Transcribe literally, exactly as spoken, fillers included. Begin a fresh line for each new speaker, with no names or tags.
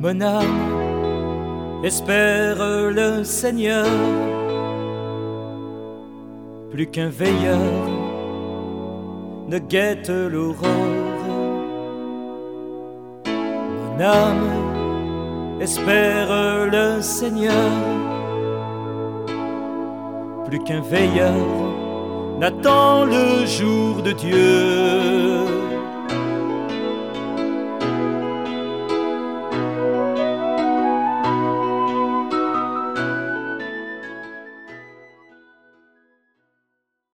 Mon âme espère le Seigneur, plus qu'un veilleur ne guette l'aurore. Mon âme espère le Seigneur, plus qu'un veilleur n'attend le jour de Dieu.